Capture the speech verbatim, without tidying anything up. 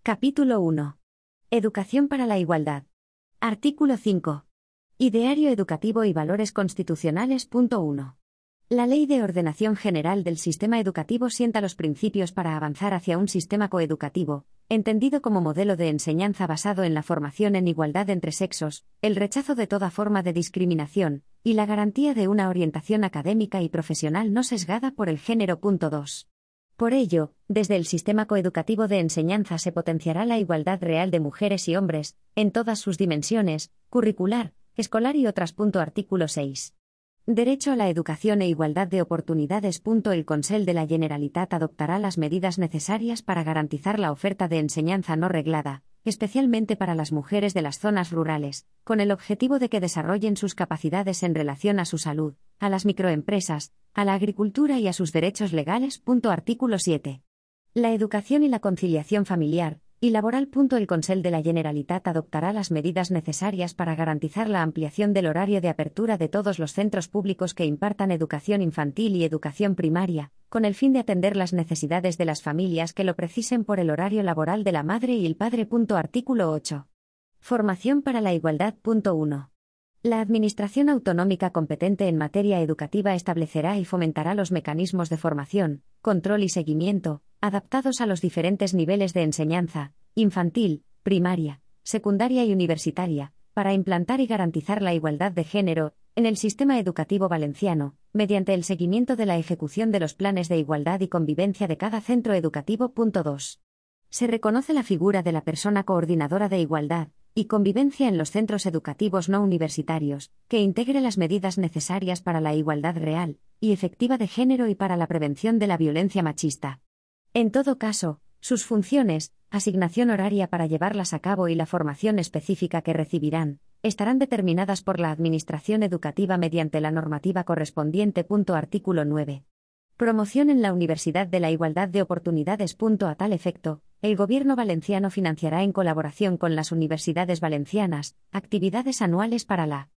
Capítulo uno. Educación para la igualdad. Artículo cinco. Ideario educativo y valores constitucionales. Punto uno. La Ley de Ordenación General del Sistema Educativo sienta los principios para avanzar hacia un sistema coeducativo, entendido como modelo de enseñanza basado en la formación en igualdad entre sexos, el rechazo de toda forma de discriminación, y la garantía de una orientación académica y profesional no sesgada por el género. Punto dos. Por ello, desde el sistema coeducativo de enseñanza se potenciará la igualdad real de mujeres y hombres, en todas sus dimensiones, curricular, escolar y otras. Artículo seis. Derecho a la educación e igualdad de oportunidades. El Consell de la Generalitat adoptará las medidas necesarias para garantizar la oferta de enseñanza no reglada, especialmente para las mujeres de las zonas rurales, con el objetivo de que desarrollen sus capacidades en relación a su salud, a las microempresas, a la agricultura y a sus derechos legales. Artículo siete. La educación y la conciliación familiar y laboral. El Consell de la Generalitat adoptará las medidas necesarias para garantizar la ampliación del horario de apertura de todos los centros públicos que impartan educación infantil y educación primaria, con el fin de atender las necesidades de las familias que lo precisen por el horario laboral de la madre y el padre. Artículo ocho. Formación para la igualdad. uno. La Administración autonómica competente en materia educativa establecerá y fomentará los mecanismos de formación, control y seguimiento, adaptados a los diferentes niveles de enseñanza, infantil, primaria, secundaria y universitaria, para implantar y garantizar la igualdad de género en el sistema educativo valenciano, mediante el seguimiento de la ejecución de los planes de igualdad y convivencia de cada centro educativo. dos. Se reconoce la figura de la persona coordinadora de igualdad y convivencia en los centros educativos no universitarios, que integre las medidas necesarias para la igualdad real y efectiva de género y para la prevención de la violencia machista. En todo caso, sus funciones, asignación horaria para llevarlas a cabo y la formación específica que recibirán, estarán determinadas por la Administración educativa mediante la normativa correspondiente. Artículo nueve. Promoción en la Universidad de la Igualdad de Oportunidades. A tal efecto, el Gobierno valenciano financiará en colaboración con las universidades valencianas actividades anuales para la